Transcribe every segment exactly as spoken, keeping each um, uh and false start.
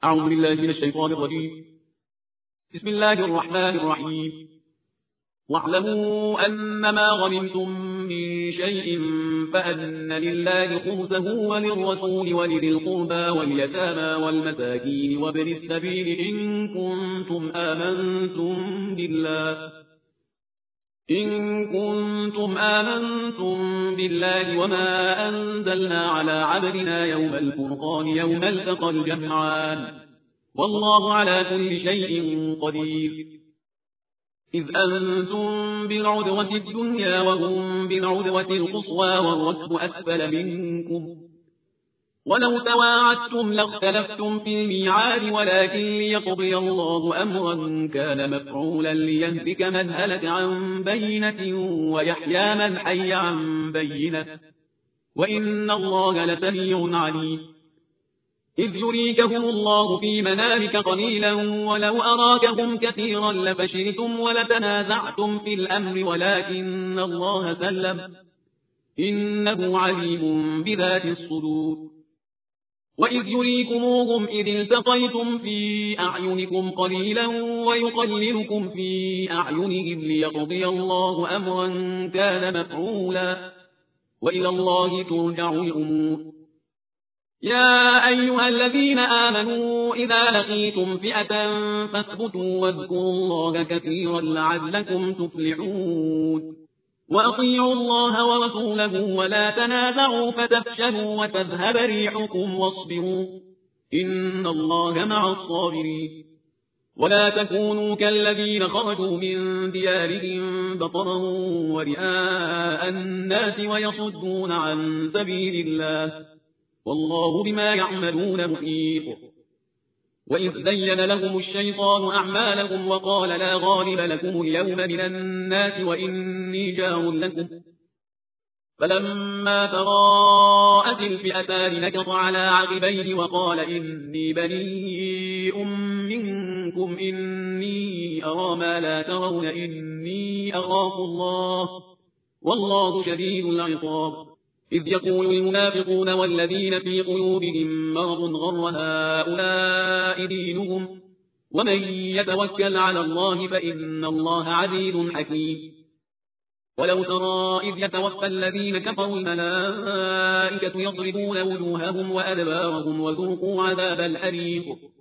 أعوذ بالله من الشيطان الرجيم. بسم الله الرحمن الرحيم. واعلموا أنما غنمتم من شيء فأن لله خمسه وللرسول ولذي القربى واليتامى والمساكين وابن السبيل إن كنتم آمنتم بالله إن كنتم آمنتم بالله وما أنزلنا على عبدنا يوم الفرقان يوم التقى الجمعان والله على كل شيء قدير. إذ أنتم بالعدوة الدنيا وهم بالعدوة القصوى والركب أسفل منكم ولو تواعدتم لاختلفتم في الميعاد ولكن ليقضي الله أمرا كان مفعولا ليهلك من هلك عن بينة ويحيى من حي عن بينة وإن الله لسميع عليم. إذ يريكهم الله في منامك قليلا ولو أراكهم كثيرا لفشلتم ولتنازعتم في الأمر ولكن الله سلم إنه عليم بذات الصدور. وإذ يريكموهم إذ التقيتم في أعينكم قليلا ويقللكم في أعينهم ليقضي الله أمرا كان مفعولا وإلى الله ترجع الأمور. يا أيها الذين آمنوا إذا لقيتم فئة فاثبتوا واذكروا الله كثيرا لعلكم تفلحون. وأطيعوا الله ورسوله ولا تنازعوا فتفشلوا وتذهب ريحكم واصبروا إن الله مع الصابرين. ولا تكونوا كالذين خرجوا من ديارهم بطرا ورئاء الناس ويصدون عن سبيل الله والله بما يعملون محيط. وإذ زين لهم الشيطان أعمالهم وقال لا غالب لكم اليوم من الناس وإني جار لكم فلما تراءت الفئتان نكص على عقبيه وقال إني بريء منكم إني أرى ما لا ترون إني أخاف الله والله شديد العقاب. إذ يقول المنافقون والذين في قلوبهم مرض غر هؤلاء دينهم ومن يتوكل على الله فإن الله عزيز حكيم. ولو ترى إذ يتوفى الذين كفروا الملائكة يضربون وجوههم وأدبارهم وذوقوا عذاب الحريق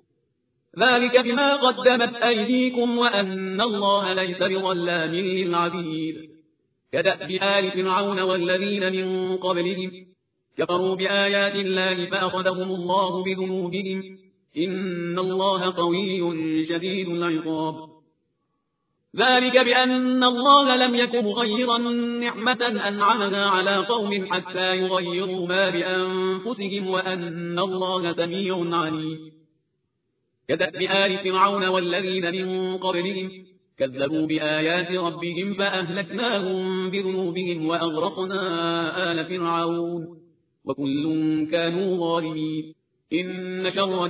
ذلك بما قدمت أيديكم وأن الله ليس بظلام للعبيد. كدأب آل فرعون والذين من قبلهم كفروا بآيات الله فأخذهم الله بذنوبهم إن الله قوي شديد العقاب. ذلك بأن الله لم يكن مغيرا نعمة أنعمها على قوم حتى يغيروا ما بأنفسهم وأن الله سميع عليم. كدأب آل فرعون والذين من قبلهم كذبوا بآيات ربهم فأهلكناهم بذنوبهم وأغرقنا آل فرعون وكل كانوا ظالمين. إن شر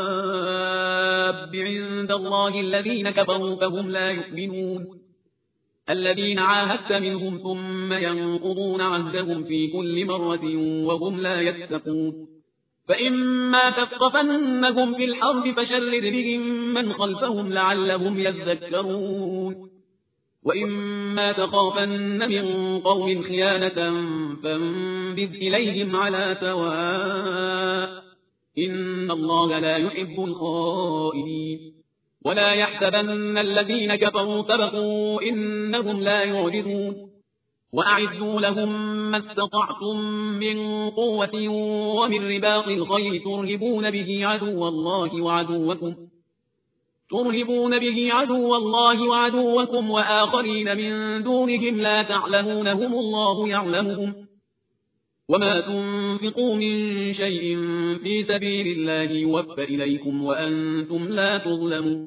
الدواب عند الله الذين كفروا فهم لا يؤمنون الذين عاهدت منهم ثم ينقضون عهدهم في كل مرة وهم لا يتقون. فإما تثقفنهم في الحرب فشرد بهم من خلفهم لعلهم يذكرون. وإما تخافن من قوم خيانة فانبذ إليهم على سواء إن الله لا يحب الخائنين. ولا يحسبن الذين كفروا سبقوا إنهم لا يعجزون. وأعدوا لهم ما استطعتم من قوة ومن رباط الخيل ترهبون به عدو الله وعدوكم ترهبون به عدو الله وعدوكم وآخرين من دونهم لا تعلمونهم الله يعلمهم. وما تنفقوا من شيء في سبيل الله يوفى إليكم وأنتم لا تظلمون.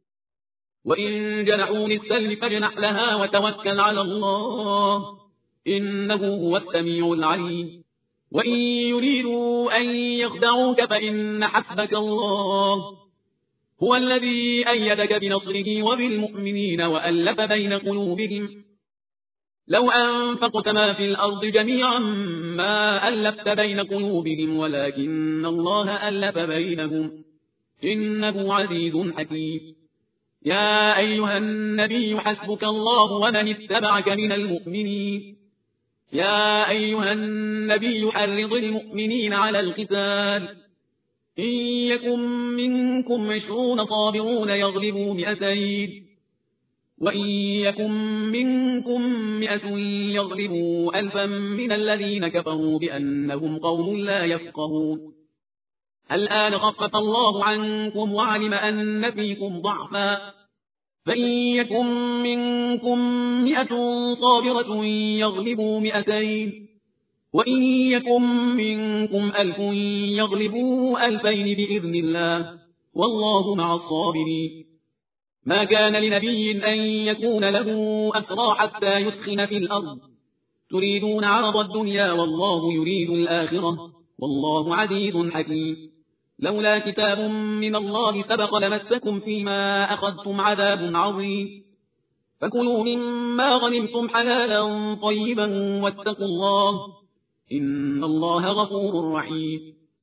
وإن جنحوا للسلم فاجنح لها وتوكل على الله إنه هو السميع العليم. وإن يريدوا أن يخدعوك فإن حسبك الله هو الذي أيدك بنصره وبالمؤمنين وألف بين قلوبهم لو أنفقت ما في الأرض جميعا ما ألفت بين قلوبهم ولكن الله ألف بينهم إنه عزيز حكيم. يا أيها النبي حسبك الله ومن اتبعك من المؤمنين. يا أيها النبي حرض المؤمنين على القتال، إن يكن منكم عشرون صابرون يغلبوا مئتين، وإن يكن منكم مئة يغلبوا ألفا من الذين كفروا بأنهم قوم لا يفقهون. الآن خفف الله عنكم وعلم أن فيكم ضعفا، فإن يكن منكم مئة صابرة يغلبوا مئتين، وإن يكن منكم ألف يغلبوا ألفين بإذن الله، والله مع الصابرين. ما كان لنبي أن يكون له أسرى حتى يثخن في الأرض، تريدون عرض الدنيا والله يريد الآخرة، والله عزيز حكيم. لولا كتاب من الله سبق لمسكم فيما أخذتم عذاب عظيم، فكلوا مما غنمتم حلالا طيبا واتقوا الله، إن الله غفور رحيم.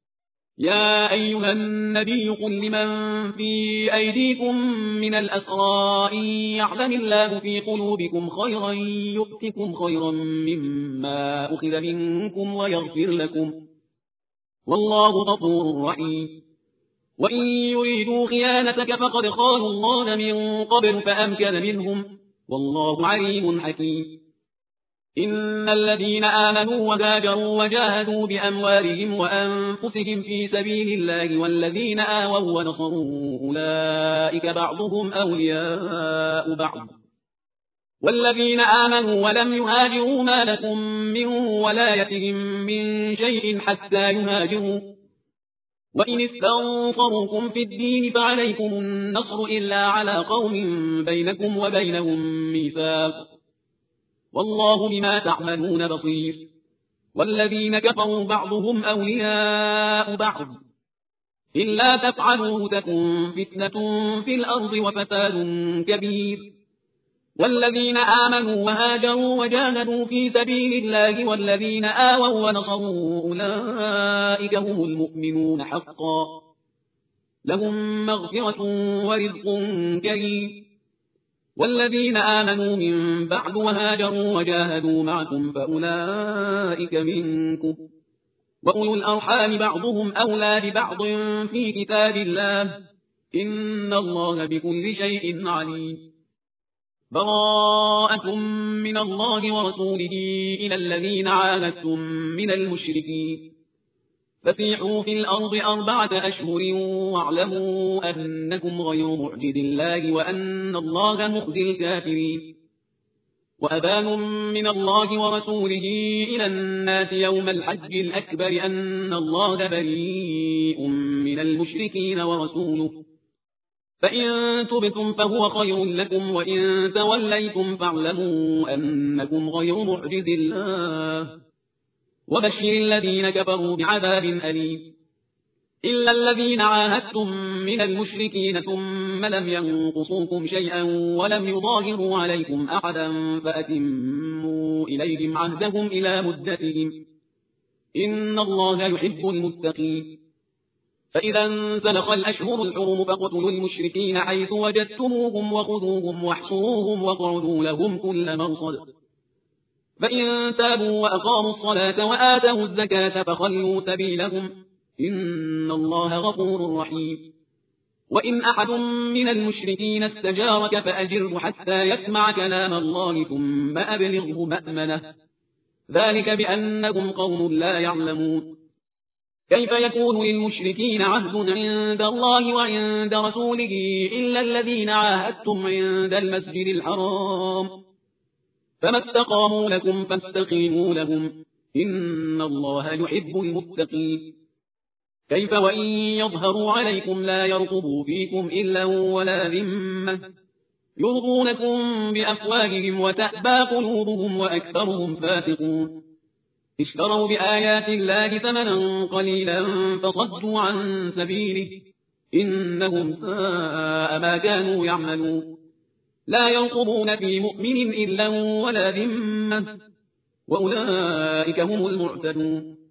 يا أيها النبي قل لمن في أيديكم من الأسرى إن يعلم الله في قلوبكم خيرا يؤتكم خيرا مما أخذ منكم ويغفر لكم، والله غفور رحيم. وإن يريدوا خيانتك فقد خانوا الله من قبل فأمكن منهم، والله عليم حكيم. إن الذين آمنوا وهاجروا وجاهدوا بأموالهم وأنفسهم في سبيل الله والذين آووا ونصروا أولئك بعضهم أولياء بعض، والذين آمنوا ولم يهاجروا ما لكم من ولايتهم من شيء حتى يهاجروا، وإن استنصروكم في الدين فعليكم النصر إلا على قوم بينكم وبينهم ميثاق، والله بما تعملون بصير. والذين كفروا بعضهم أولياء بعض، إلا تفعلوا تكن فتنة في الأرض وفساد كبير. والذين آمنوا وهاجروا وجاهدوا في سبيل الله والذين آووا ونصروا أولئك هم المؤمنون حقا، لهم مغفرة ورزق كريم. والذين آمنوا من بعد وهاجروا وجاهدوا معكم فأولئك منكم، وأولو الأرحام بعضهم أولى ببعض في كتاب الله، إن الله بكل شيء عليم. براءة من الله ورسوله إلى الذين عاهدتم من المشركين، فسيحوا في الأرض أربعة أشهر واعلموا أنكم غير معجز الله وأن الله مخزي الكافرين. وأذان من الله ورسوله إلى الناس يوم الحج الأكبر أن الله بريء من المشركين ورسوله، فإن تبتم فهو خير لكم وإن توليتم فاعلموا أنكم غير معجز الله، وبشر الذين كفروا بعذاب أليم. إلا الذين عاهدتم من المشركين ثم لم ينقصوكم شيئا ولم يظاهروا عليكم أحدا فأتموا إليهم عهدهم إلى مدتهم، إن الله يحب المتقين. فإذا انسلخ الأشهر الحرم فاقتلوا المشركين حيث وجدتموهم وخذوهم واحصروهم واقعدوا لهم كل مرصد، فإن تابوا وأقاموا الصلاة وآتوا الزكاة فخلوا سبيلهم، إن الله غفور رحيم. وإن أحد من المشركين استجارك فأجره حتى يسمع كلام الله ثم أبلغه مأمنه، ذلك بأنهم قوم لا يعلمون. كيف يكون للمشركين عهد عند الله وعند رسوله إلا الذين عاهدتم عند المسجد الحرام، فما استقاموا لكم فاستقيموا لهم، إن الله يحب المتقين. كيف وإن يظهروا عليكم لا يرقبوا فيكم إلا ولا ذمة، يرضونكم بأفواههم وتأبى قلوبهم وأكثرهم فاسقون. اشتروا بآيات الله ثمنا قليلا فصدوا عن سبيله، إنهم ساء ما كانوا يعملون. لا يرقبون في مؤمن إلا ولا ذمة، وأولئك هم المعتدون.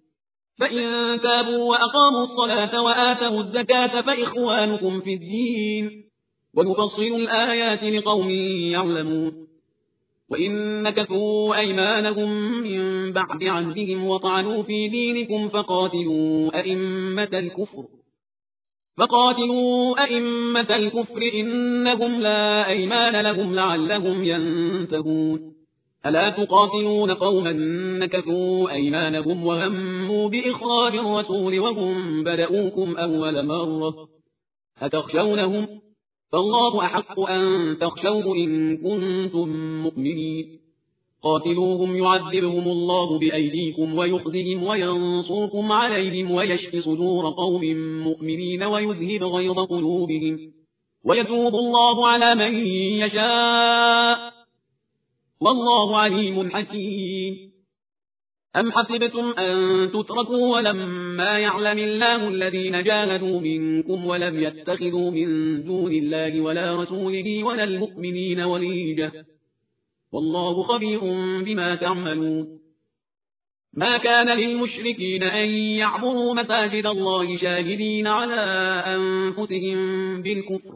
فإن تابوا وأقاموا الصلاة وآتوا الزكاة فإخوانكم في الدين ونفصل الآيات لقوم يعلمون وإن نكثوا أيمانهم من بعد عهدهم وطعنوا في دينكم فقاتلوا أئمة الكفر فقاتلوا أئمة الكفر إنهم لا أيمان لهم لعلهم ينتهون ألا تقاتلون قوما نكثوا أيمانهم وهموا بإخراج الرسول وهم بدؤوكم أول مرة أتخشونهم فالله أحق أن تخشوه إن كنتم مؤمنين قاتلوهم يعذبهم الله بأيديكم ويخزهم وينصركم عليهم ويشفي صدور قوم مؤمنين ويذهب غيظ قلوبهم ويتوب الله على من يشاء والله عليم حكيم أم حسبتم أن تتركوا ولما يعلم الله الذين جاهدوا منكم ولم يتخذوا من دون الله ولا رسوله ولا المؤمنين وليجة والله خبير بما تعملون ما كان للمشركين أن يعبروا مساجد الله شاهدين على أنفسهم بالكفر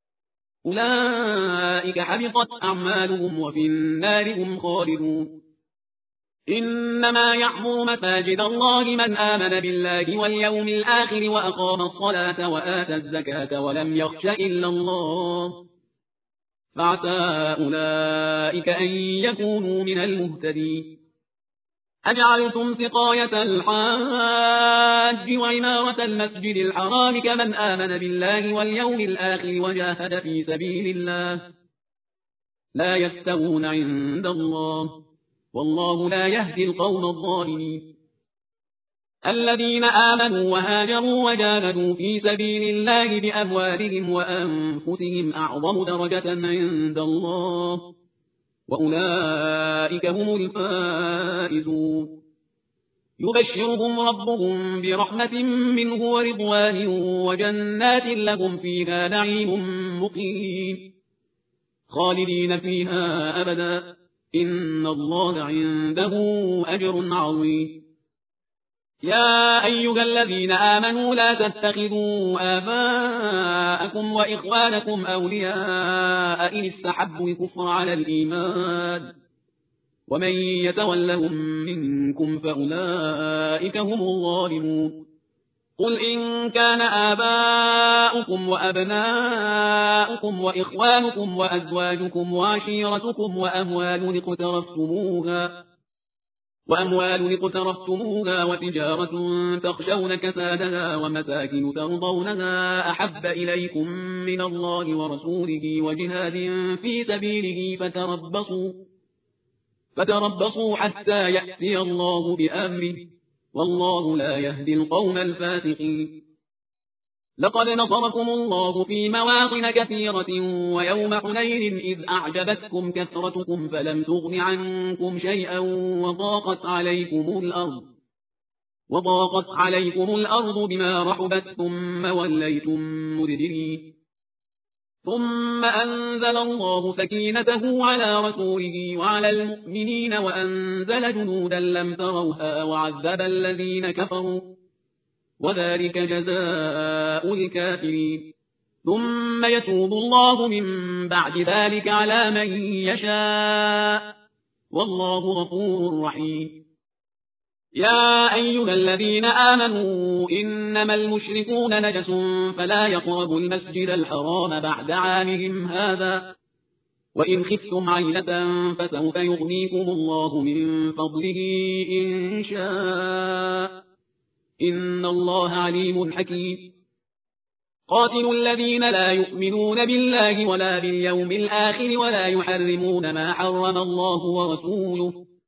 أولئك حبطت أعمالهم وفي النار هم خالدون إنما يعمر مساجد الله من آمن بالله واليوم الآخر وأقام الصلاة وآتى الزكاة ولم يخش إلا الله فعسى أولئك أن يكونوا من المهتدين أجعلتم سقاية الحاج وعمارة المسجد الحرام كمن آمن بالله واليوم الآخر وجاهد في سبيل الله لا يستوون عند الله والله لا يهدي القوم الظالمين الذين آمنوا وهاجروا وجاهدوا في سبيل الله بأموالهم وأنفسهم أعظم درجة عند الله وأولئك هم الفائزون يبشرهم ربهم برحمة منه ورضوان وجنات لهم فيها نعيم مقيم خالدين فيها أبدا إن الله عنده أجر عظيم يا أيها الذين آمنوا لا تتخذوا آباءكم وإخوانكم أولياء إن استحبوا الكفر على الإيمان ومن يتولهم منكم فأولئك هم الظالمون قل إن كان آباؤكم وأبناؤكم وإخوانكم وأزواجكم وعشيرتكم وأموال اقترفتموها وأموال اقترفتموها وتجارة تخشون كسادها ومساكن ترضونها أحب إليكم من الله ورسوله وجهاد في سبيله فتربصوا فتربصوا حتى يأتي الله بأمره والله لا يهدي القوم الفاسقين لقد نصركم الله في مواطن كثيرة ويوم حنين إذ أعجبتكم كثرتكم فلم تغن عنكم شيئا وضاقت عليكم الأرض وضاقت عليكم الأرض بما رحبت ثم وليتم مدبرين ثم أنزل الله سكينته على رسوله وعلى المؤمنين وأنزل جنودا لم تروها وعذب الذين كفروا وذلك جزاء الكافرين ثم يتوب الله من بعد ذلك على من يشاء والله غفور رحيم يا أيها الذين آمنوا إنما المشركون نجس فلا يقربوا المسجد الحرام بعد عامهم هذا وإن خفتم عيلة فسوف يغنيكم الله من فضله إن شاء إن الله عليم حكيم قاتلوا الذين لا يؤمنون بالله ولا باليوم الآخر ولا يحرمون ما حرم الله ورسوله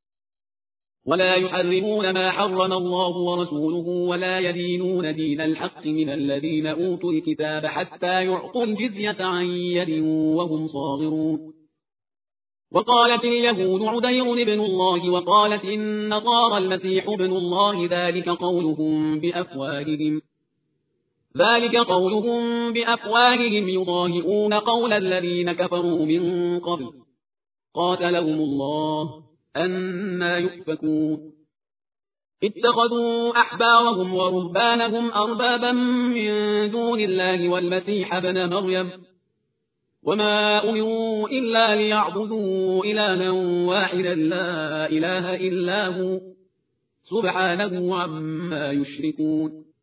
ولا يحرمون ما حرم الله ورسوله ولا يدينون دين الحق من الذين أوتوا الكتاب حتى يعطوا الجزية عن يد وهم صاغرون وقالت اليهود عزير ابن الله وقالت النصارى المسيح ابن الله ذلك قولهم بأفواههم ذلك قولهم بأفواههم يضاهئون قول الذين كفروا من قبل قاتلهم الله أنى يؤفكون اتخذوا أحبارهم ورهبانهم أربابا من دون الله والمسيح ابن مريم وما أمروا إلا ليعبدوا إلها واحدا لا إله إلا هو سبحانه عما يشركون